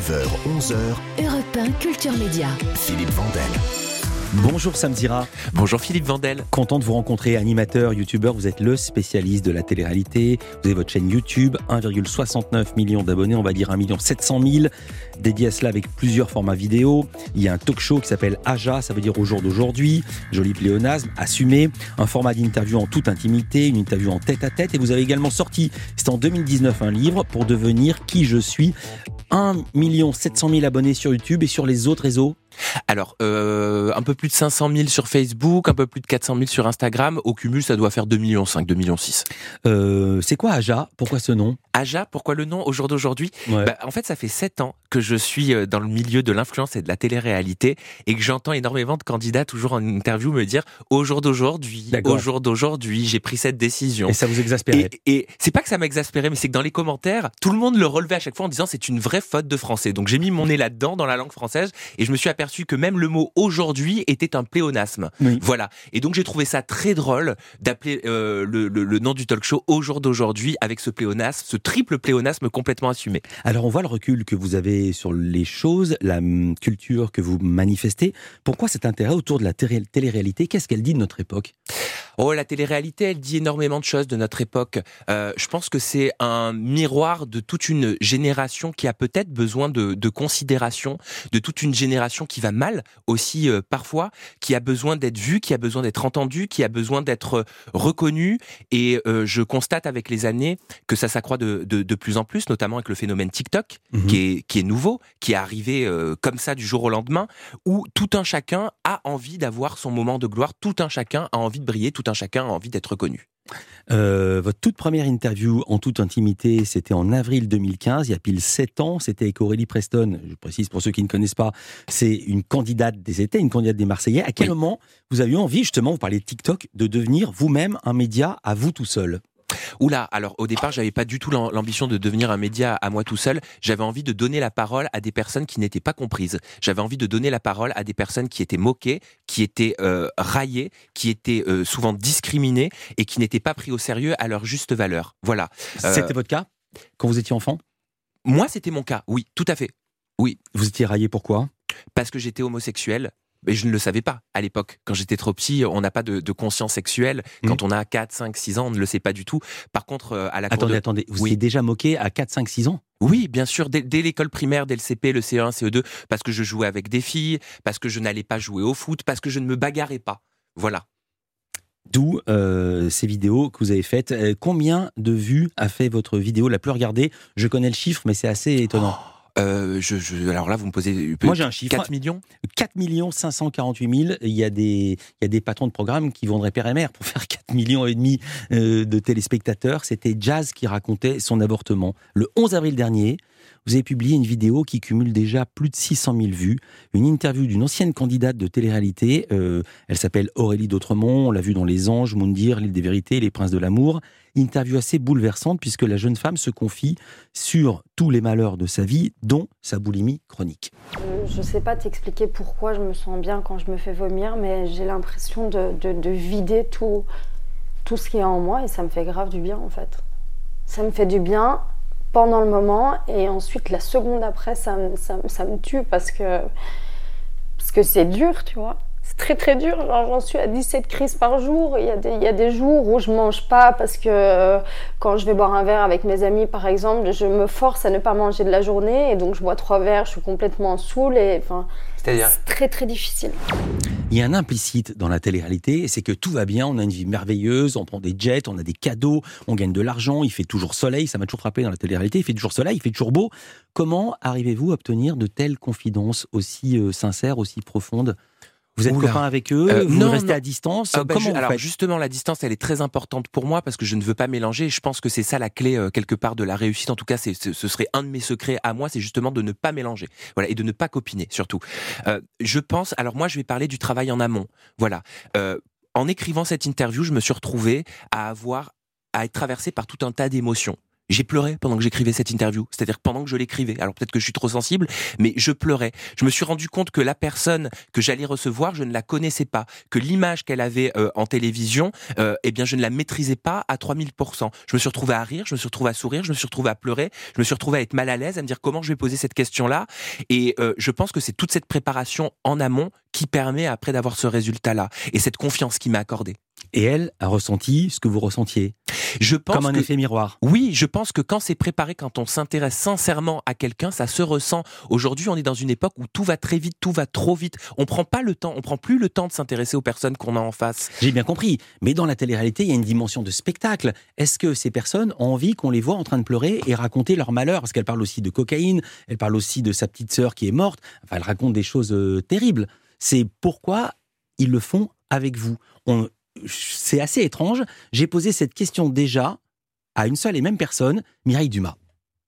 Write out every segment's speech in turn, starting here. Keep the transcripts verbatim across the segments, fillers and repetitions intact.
neuf heures onze heures, Europe un Culture Média. Philippe Vandel. Bonjour Samzira. Bonjour Philippe Vandel. Content de vous rencontrer, animateur, youtubeur, vous êtes le spécialiste de la télé-réalité. Vous avez votre chaîne YouTube, un virgule soixante-neuf million d'abonnés, on va dire un million sept cent mille, dédié à cela avec plusieurs formats vidéo. Il y a un talk show qui s'appelle Aja, ça veut dire au jour d'aujourd'hui, joli pléonasme, assumé, un format d'interview en toute intimité, une interview en tête-à-tête, et vous avez également sorti, c'était en deux mille dix-neuf, un livre pour devenir qui je suis. un million sept cent mille abonnés sur YouTube et sur les autres réseaux. Alors, euh, un peu plus de cinq cent mille sur Facebook, un peu plus de quatre cent mille sur Instagram. Au cumul, ça doit faire deux virgule cinq millions, deux virgule six millions. Euh, c'est quoi Aja ? Pourquoi ce nom ? Aja, pourquoi le nom au jour d'aujourd'hui ? Ouais. Bah, en fait, ça fait sept ans que je suis dans le milieu de l'influence et de la télé-réalité et que j'entends énormément de candidats toujours en interview me dire « au jour d'aujourd'hui, D'accord. au jour d'aujourd'hui, j'ai pris cette décision ». Et ça vous exaspérait ? Et, et c'est pas que ça m'exaspérait, mais c'est que dans les commentaires, tout le monde le relevait à chaque fois en disant c'est une vraie faute de français. Donc j'ai mis mon nez là-dedans, dans la langue française, et je me suis aperçu que même le mot aujourd'hui était un pléonasme. Oui. Voilà. Et donc j'ai trouvé ça très drôle d'appeler euh, le, le, le nom du talk show au jour d'aujourd'hui avec ce pléonasme, ce triple pléonasme complètement assumé. Alors on voit le recul que vous avez sur les choses, la hum, culture que vous manifestez. Pourquoi cet intérêt autour de la télé- télé-réalité ? Qu'est-ce qu'elle dit de notre époque ? Oh, la télé-réalité, elle dit énormément de choses de notre époque. Euh, je pense que c'est un miroir de toute une génération qui a peut-être besoin de, de considération, de toute une génération qui va mal aussi euh, parfois, qui a besoin d'être vue, qui a besoin d'être entendue, qui a besoin d'être reconnue. Et euh, je constate avec les années que ça s'accroît de, de, de plus en plus, notamment avec le phénomène TikTok, Mhm. qui est, qui est nouveau, qui est arrivé euh, comme ça du jour au lendemain, où tout un chacun a envie d'avoir son moment de gloire, tout un chacun a envie de briller, tout un chacun a envie d'être reconnu. Euh, votre toute première interview en toute intimité, c'était en avril deux mille quinze, il y a pile sept ans, c'était avec Aurélie Preston. Je précise pour ceux qui ne connaissent pas, c'est une candidate des étés, une candidate des Marseillais. À quel Oui. moment vous avez eu envie, justement, vous parlez de TikTok, de devenir vous-même un média à vous tout seul ? Oula, alors au départ, j'avais pas du tout l'am- l'ambition de devenir un média à moi tout seul. J'avais envie de donner la parole à des personnes qui n'étaient pas comprises. J'avais envie de donner la parole à des personnes qui étaient moquées, qui étaient euh, raillées, qui étaient euh, souvent discriminées et qui n'étaient pas pris au sérieux à leur juste valeur. Voilà. Euh, C'était votre cas quand vous étiez enfant ? Moi, c'était mon cas. Oui, tout à fait. Oui, Vous étiez raillé pourquoi ? parce que j'étais homosexuel. Mais je ne le savais pas à l'époque. Quand j'étais trop petit, on n'a pas de, de conscience sexuelle. Quand on a quatre, cinq, six ans, on ne le sait pas du tout. Par contre, euh, à la cour Attendez, de... attendez, vous Oui. étiez déjà moqué à quatre, cinq, six ans ? Oui, bien sûr, dès, dès l'école primaire, dès le C P, le C E un, C E deux, parce que je jouais avec des filles, parce que je n'allais pas jouer au foot, parce que je ne me bagarrais pas. Voilà. D'où euh, ces vidéos que vous avez faites. Euh, combien de vues a fait votre vidéo la plus regardée ? Je connais le chiffre, mais c'est assez étonnant. Euh, je, je, alors là, vous me posez Moi, j'ai un chiffre. quatre millions. quatre millions cinq cent quarante-huit mille. Il y a des, il y a des patrons de programmes qui vendraient père et mère pour faire quatre millions et demi euh, de téléspectateurs. C'était Jazz qui racontait son avortement. Le onze avril dernier, vous avez publié une vidéo qui cumule déjà plus de six cent mille vues. Une interview d'une ancienne candidate de télé-réalité. Euh, elle s'appelle Aurélie d'Autremont. On l'a vue dans Les Anges, Moundir, L'île des Vérités, Les Princes de l'amour. Interview assez bouleversante puisque la jeune femme se confie sur tous les malheurs de sa vie, dont sa boulimie chronique. Euh, Je sais pas t'expliquer pourquoi je me sens bien quand je me fais vomir, mais j'ai l'impression de, de, de vider tout, tout ce qui est en moi et ça me fait grave du bien en fait. Ça me fait du bien pendant le moment et ensuite la seconde après ça, me- ça, me- ça me tue parce que parce que c'est dur, tu vois. C'est très très dur, genre, j'en suis à dix-sept crises par jour. Il y a des, il y a des jours où je mange pas parce que euh, quand je vais boire un verre avec mes amis par exemple, je me force à ne pas manger de la journée et donc je bois trois verres, je suis complètement saoule et enfin, C'est-à-dire c'est très très difficile. Il y a un implicite dans la télé-réalité, c'est que tout va bien, on a une vie merveilleuse, on prend des jets, on a des cadeaux, on gagne de l'argent, il fait toujours soleil, ça m'a toujours frappé dans la télé-réalité, il fait toujours soleil, il fait toujours beau. Comment arrivez-vous à obtenir de telles confidences aussi euh, sincères, aussi profondes ? Vous êtes Oula. copain avec eux, Euh, vous non, restez non. à distance, Ah bah, comment ju- vous alors faites ? justement, la distance, elle est très importante pour moi parce que je ne veux pas mélanger. Je pense que c'est ça la clé euh, quelque part de la réussite. En tout cas, c'est, c'est- ce serait un de mes secrets à moi, c'est justement de ne pas mélanger, voilà, et de ne pas copiner surtout. Euh, je pense. Alors moi, je vais parler du travail en amont. Voilà. Euh, en écrivant cette interview, je me suis retrouvé à avoir à être traversé par tout un tas d'émotions. J'ai pleuré pendant que j'écrivais cette interview, c'est-à-dire pendant que je l'écrivais. Alors peut-être que je suis trop sensible, mais je pleurais. Je me suis rendu compte que la personne que j'allais recevoir, je ne la connaissais pas, que l'image qu'elle avait euh, en télévision, euh, eh bien je ne la maîtrisais pas à trois mille pour cent. Je me suis retrouvé à rire, je me suis retrouvé à sourire, je me suis retrouvé à pleurer, je me suis retrouvé à être mal à l'aise, à me dire comment je vais poser cette question-là. Et euh, je pense que c'est toute cette préparation en amont qui permet après d'avoir ce résultat-là et cette confiance qui m'a accordée. Et elle a ressenti ce que vous ressentiez. Je pense Comme un que, effet miroir. Oui, je pense que quand c'est préparé, quand on s'intéresse sincèrement à quelqu'un, ça se ressent. Aujourd'hui, on est dans une époque où tout va très vite, tout va trop vite. On prend pas le temps, on prend plus le temps de s'intéresser aux personnes qu'on a en face. J'ai bien compris, mais dans la télé-réalité, il y a une dimension de spectacle. Est-ce que ces personnes ont envie qu'on les voit en train de pleurer et raconter leur malheur? Parce qu'elle parle aussi de cocaïne, elle parle aussi de sa petite sœur qui est morte. Enfin, elle raconte des choses euh, terribles. C'est pourquoi ils le font avec vous. On... C'est assez étrange. J'ai posé cette question déjà à une seule et même personne, Mireille Dumas.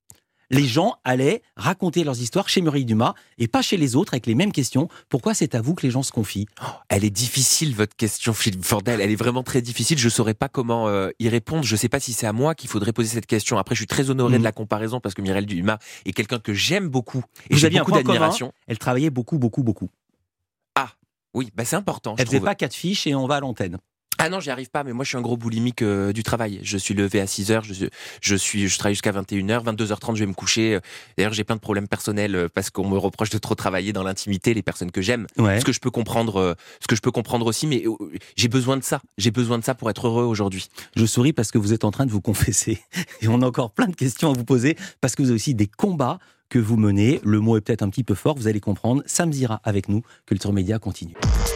Les gens allaient raconter leurs histoires chez Mireille Dumas et pas chez les autres avec les mêmes questions. Pourquoi c'est à vous que les gens se confient? Oh, elle est difficile, votre question, Philippe Vandel. Elle est vraiment très difficile. Je ne saurais pas comment euh, y répondre. Je ne sais pas si c'est à moi qu'il faudrait poser cette question. Après, je suis très honoré mmh. de la comparaison parce que Mireille Dumas est quelqu'un que j'aime beaucoup. Et vous j'ai aviez beaucoup un point d'admiration. Commun, elle travaillait beaucoup, beaucoup, beaucoup. Ah, oui, bah c'est important. Elle ne faisait pas quatre fiches et on va à l'antenne. Ah non, j'y arrive pas, mais moi je suis un gros boulimique euh, du travail. Je suis levé à six heures, je, je, suis, je travaille jusqu'à vingt et une heures, vingt-deux heures trente je vais me coucher. D'ailleurs j'ai plein de problèmes personnels parce qu'on me reproche de trop travailler dans l'intimité, les personnes que j'aime. Ouais. Ce que je peux comprendre, euh, ce que je peux comprendre aussi, mais euh, j'ai besoin de ça. J'ai besoin de ça pour être heureux aujourd'hui. Je souris parce que vous êtes en train de vous confesser. Et on a encore plein de questions à vous poser parce que vous avez aussi des combats que vous menez. Le mot est peut-être un petit peu fort, vous allez comprendre. Sam Zira avec nous, Culture Média continue.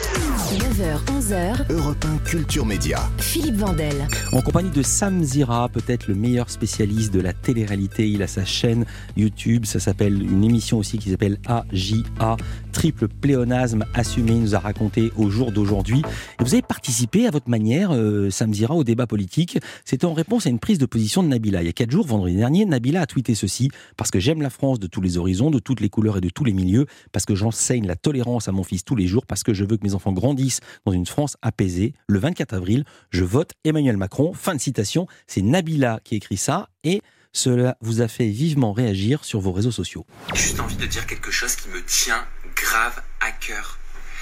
neuf heures, onze heures, Europe un Culture Média. Philippe Vandel. En compagnie de Sam Zira, peut-être le meilleur spécialiste de la télé-réalité. Il a sa chaîne YouTube, ça s'appelle une émission aussi qui s'appelle A J A, triple pléonasme assumé, il nous a raconté au jour d'aujourd'hui. Et vous avez participé à votre manière, euh, Sam Zira, au débat politique. C'était en réponse à une prise de position de Nabila. Il y a quatre jours, vendredi dernier, Nabila a tweeté ceci: parce que j'aime la France de tous les horizons, de toutes les couleurs et de tous les milieux, parce que j'enseigne la tolérance à mon fils tous les jours, parce que je veux que mes enfants grandissent dans une France apaisée. Le vingt-quatre avril, je vote Emmanuel Macron. Fin de citation. C'est Nabila qui écrit ça et cela vous a fait vivement réagir sur vos réseaux sociaux. J'ai juste envie de dire quelque chose qui me tient grave à cœur.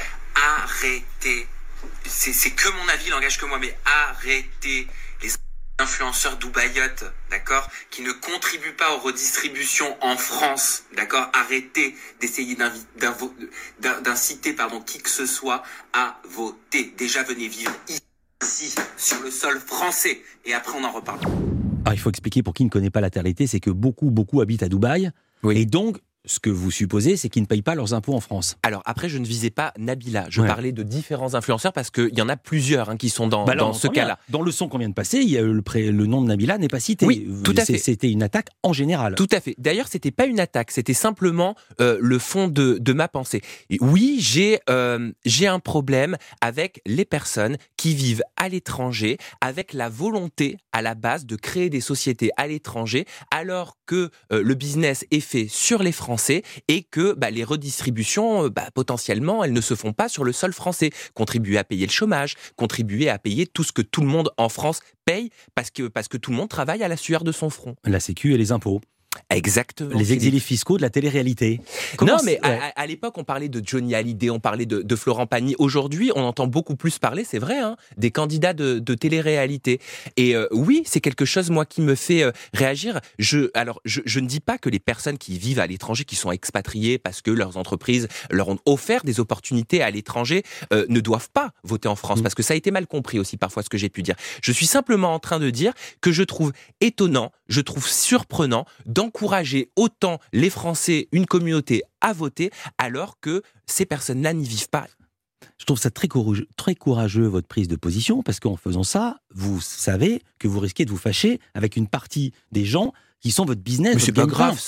Arrêtez. C'est, c'est que mon avis, il n'engage que moi, mais arrêtez les influenceurs dubaïotes, d'accord, qui ne contribuent pas aux redistributions en France, d'accord. Arrêtez d'essayer d'invi- d'invo- d'inciter pardon, qui que ce soit à voter. Déjà, venez vivre ici, sur le sol français, et après on en reparle. Alors, il faut expliquer pour qui ne connaît pas la télé, c'est que beaucoup, beaucoup habitent à Dubaï, oui. Et donc ce que vous supposez, c'est qu'ils ne payent pas leurs impôts en France. Alors après, je ne visais pas Nabila. Je ouais. parlais de différents influenceurs parce qu'il y en a plusieurs hein, qui sont dans, bah alors, dans ce cas-là. Dans le son qu'on vient de passer, il y a le, pré... le nom de Nabila n'est pas cité. Oui, tout à c'est, fait. C'était une attaque en général. Tout à fait. D'ailleurs, c'était pas une attaque. C'était simplement euh, le fond de, de ma pensée. Et oui, j'ai euh, j'ai un problème avec les personnes qui vivent à l'étranger, avec la volonté à la base de créer des sociétés à l'étranger, alors que euh, le business est fait sur les Français et que bah, les redistributions, bah, potentiellement, elles ne se font pas sur le sol français. Contribuer à payer le chômage, contribuer à payer tout ce que tout le monde en France paye parce que, parce que tout le monde travaille à la sueur de son front. La sécu et les impôts. Exactement. Les exilés fiscaux de la télé-réalité. Comment non, mais ouais. à, à l'époque, on parlait de Johnny Hallyday, on parlait de, de Florent Pagny. Aujourd'hui, on entend beaucoup plus parler, c'est vrai, hein, des candidats de, de télé-réalité. Et euh, oui, c'est quelque chose, moi, qui me fait euh, réagir. Je, alors, je, je ne dis pas que les personnes qui vivent à l'étranger, qui sont expatriées parce que leurs entreprises leur ont offert des opportunités à l'étranger, euh, ne doivent pas voter en France, mmh. parce que ça a été mal compris aussi parfois ce que j'ai pu dire. Je suis simplement en train de dire que je trouve étonnant, je trouve surprenant d'encourager autant les Français, une communauté, à voter, alors que ces personnes-là n'y vivent pas. Je trouve ça très courageux, très courageux, votre prise de position, parce qu'en faisant ça, vous savez que vous risquez de vous fâcher avec une partie des gens qui sont votre business. Mais votre c'est pas grave, ça.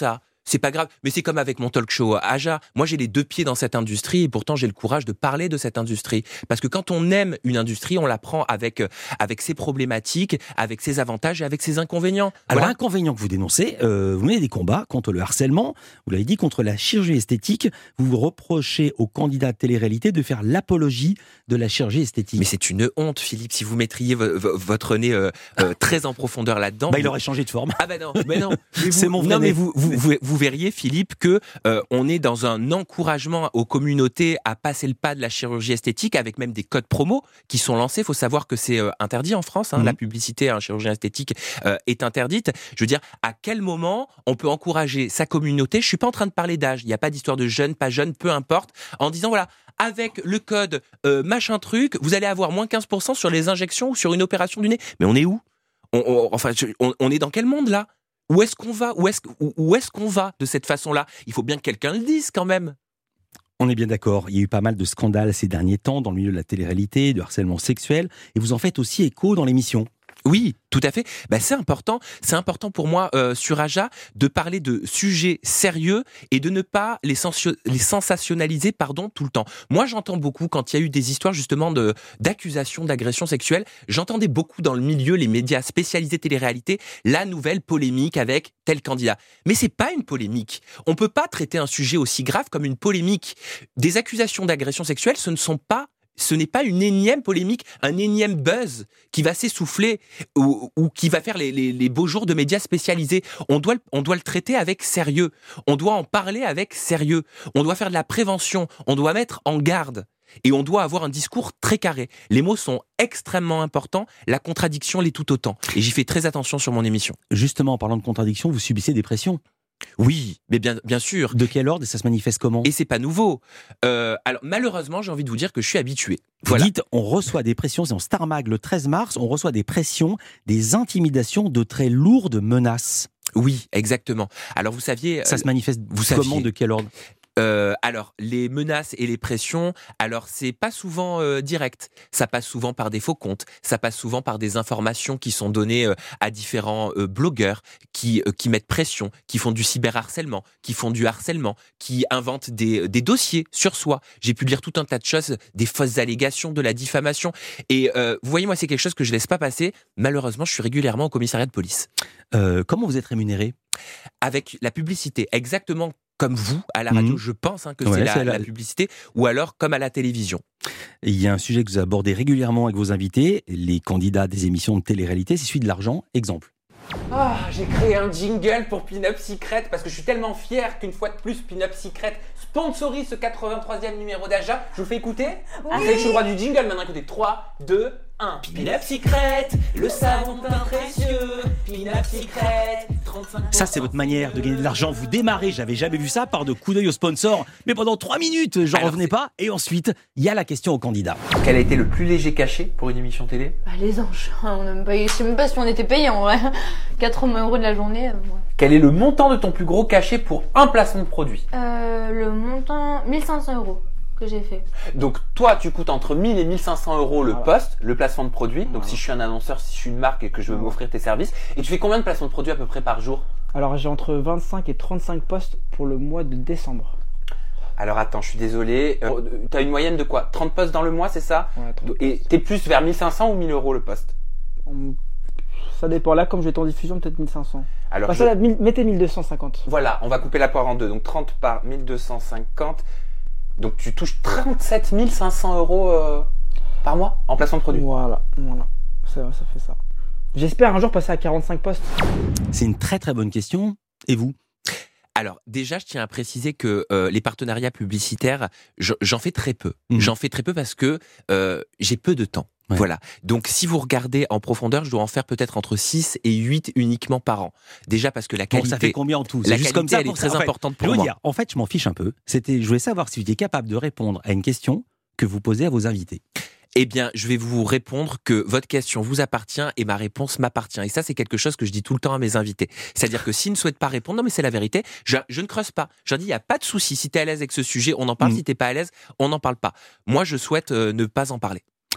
C'est pas grave, mais c'est comme avec mon talk show Aja. Moi, j'ai les deux pieds dans cette industrie et pourtant j'ai le courage de parler de cette industrie. Parce que quand on aime une industrie, on la prend avec avec ses problématiques, avec ses avantages et avec ses inconvénients. Alors, l'inconvénient que vous dénoncez, euh, vous menez des combats contre le harcèlement, vous l'avez dit, contre la chirurgie esthétique. Vous vous reprochez aux candidats de télé-réalité de faire l'apologie de la chirurgie esthétique. Mais c'est une honte, Philippe, si vous mettriez v- v- votre nez euh, euh, très en profondeur là-dedans. Bah, vous... il aurait changé de forme. Ah bah non, mais non. Mais vous, C'est mon vrai non, nez. mais vous, vous, vous, vous verriez, Philippe, que euh, on est dans un encouragement aux communautés à passer le pas de la chirurgie esthétique, avec même des codes promo qui sont lancés. Il faut savoir que c'est euh, interdit en France. Hein, mmh. La publicité en chirurgie esthétique euh, est interdite. Je veux dire, à quel moment on peut encourager sa communauté ? Je suis pas en train de parler d'âge. Il n'y a pas d'histoire de jeune, pas jeune, peu importe. En disant voilà, avec le code euh, machin truc, vous allez avoir moins quinze pour cent sur les injections ou sur une opération du nez. Mais on est où ? on, on, Enfin, on, on est dans quel monde là ? Où est-ce qu'on va ? Où est-ce, où, où est-ce qu'on va de cette façon-là ? Il faut bien que quelqu'un le dise quand même. On est bien d'accord, il y a eu pas mal de scandales ces derniers temps dans le milieu de la télé-réalité, de harcèlement sexuel, et vous en faites aussi écho dans l'émission. Oui, tout à fait. Ben, c'est important. C'est important pour moi euh, sur Aja de parler de sujets sérieux et de ne pas les, sensio- les sensationnaliser, pardon, tout le temps. Moi, j'entends beaucoup quand il y a eu des histoires justement de d'accusations d'agression sexuelle. J'entendais beaucoup dans le milieu, les médias spécialisés télé-réalité, la nouvelle polémique avec tel candidat. Mais c'est pas une polémique. On peut pas traiter un sujet aussi grave comme une polémique. Des accusations d'agression sexuelle, ce ne sont pas Ce n'est pas une énième polémique, un énième buzz qui va s'essouffler ou, ou qui va faire les, les, les beaux jours de médias spécialisés. On doit, on doit le traiter avec sérieux. On doit en parler avec sérieux. On doit faire de la prévention. On doit mettre en garde. Et on doit avoir un discours très carré. Les mots sont extrêmement importants. La contradiction l'est tout autant. Et j'y fais très attention sur mon émission. Justement, en parlant de contradiction, vous subissez des pressions. Oui, mais bien, bien sûr. De quel ordre et ça se manifeste comment ? Et c'est pas nouveau. Euh, alors malheureusement, j'ai envie de vous dire que je suis habitué. Vous Voilà. dites, on reçoit des pressions, c'est en Star Mag le treize mars, on reçoit des pressions, des intimidations, de très lourdes menaces. Oui, exactement. Alors vous saviez... Ça se manifeste vous comment, saviez. de quel ordre ? Euh, alors, les menaces et les pressions, alors c'est pas souvent euh, direct. Ça passe souvent par des faux comptes. Ça passe souvent par des informations qui sont données euh, à différents euh, blogueurs qui euh, qui mettent pression, qui font du cyberharcèlement, qui font du harcèlement, qui inventent des des dossiers sur soi. J'ai pu lire tout un tas de choses, des fausses allégations, de la diffamation. Et euh, vous voyez, moi, c'est quelque chose que je laisse pas passer. Malheureusement, je suis régulièrement au commissariat de police. Euh, comment vous êtes rémunéré ? Avec la publicité, exactement comme vous, à la radio, mmh. je pense hein, que ouais, c'est, la, c'est la... la publicité, ou alors comme à la télévision. Il y a un sujet que vous abordez régulièrement avec vos invités, les candidats des émissions de télé-réalité, c'est celui de l'argent. Exemple. Ah, j'ai créé un jingle pour Pin-Up Secret parce que je suis tellement fier qu'une fois de plus, Pin-Up Secret sponsorise ce quatre-vingt-troisième numéro d'Aja. Je vous fais écouter ? Oui. Ah, vous savez que je suis le roi du jingle maintenant. Écoutez, trois, deux, un. Pin-Up Secret, le savon teint précieux. Pin-Up Secret, trente-cinq pour cent. Ça, c'est votre manière de gagner de l'argent. Vous démarrez, j'avais jamais vu ça, par de coups d'œil au sponsor. Mais pendant trois minutes, j'en Alors, revenais c'est... pas. Et ensuite, il y a la question au candidat. Quel a été le plus léger cachet pour une émission télé ? Bah, les anges. On a même pas... Je sais même pas si on était payé en vrai. quatre-vingts euros de la journée. Euh, ouais. Quel est le montant de ton plus gros cachet pour un placement de produit ? euh, Le montant, mille cinq cents euros que j'ai fait. Donc toi, tu coûtes entre mille et mille cinq cents euros le voilà. poste, le placement de produit. Donc voilà. Si je suis un annonceur, si je suis une marque et que je veux voilà. m'offrir tes services. Et tu fais combien de placements de produits à peu près par jour ? Alors j'ai entre vingt-cinq et trente-cinq postes pour le mois de décembre. Alors attends, je suis désolé. Euh, tu as une moyenne de quoi ? trente postes dans le mois, c'est ça ? Ouais, trente Et t'es plus vers mille cinq cents ou mille euros le poste ? On... Ça dépend. Là, comme j'étais en diffusion, peut-être mille cinq cents. Alors, enfin, je... ça, mettez mille deux cent cinquante. Voilà, on va couper la poire en deux. Donc trente par mille deux cent cinquante. Donc tu touches trente-sept mille cinq cents euros euh, par mois en placement de produit. Voilà, voilà. Ça, ça fait ça. J'espère un jour passer à quarante-cinq postes. C'est une très très bonne question. Et vous ? Alors déjà, je tiens à préciser que euh, les partenariats publicitaires, je, j'en fais très peu. Mmh. J'en fais très peu parce que euh, j'ai peu de temps. Ouais. Voilà. Donc si vous regardez en profondeur, je dois en faire peut-être entre six et huit uniquement par an. Déjà parce que la qualité... Bon, ça fait combien en tout ? La C'est juste qualité, comme ça, elle est très ça. importante en fait, pour je veux moi. Dire, en fait, je m'en fiche un peu. C'était, je voulais savoir si vous étiez capable de répondre à une question que vous posez à vos invités. Eh bien, je vais vous répondre que votre question vous appartient et ma réponse m'appartient. Et ça, c'est quelque chose que je dis tout le temps à mes invités. C'est-à-dire que s'ils ne souhaitent pas répondre, non mais c'est la vérité, je, je ne creuse pas. Je leur dis, il n'y a pas de souci. Si tu es à l'aise avec ce sujet, on en parle. Mmh. Si tu n'es pas à l'aise, on n'en parle pas. Moi, je souhaite euh, ne pas en parler.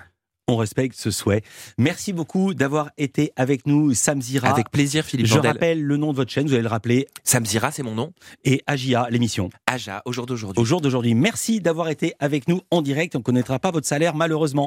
On respecte ce souhait. Merci beaucoup d'avoir été avec nous, Samzira. Avec plaisir, Philippe Je Vandel. rappelle le nom de votre chaîne, vous allez le rappeler. Samzira, c'est mon nom. Et Agia, l'émission. Aja, au jour d'aujourd'hui. Au jour d'aujourd'hui. Merci d'avoir été avec nous en direct. On ne connaîtra pas votre salaire, malheureusement.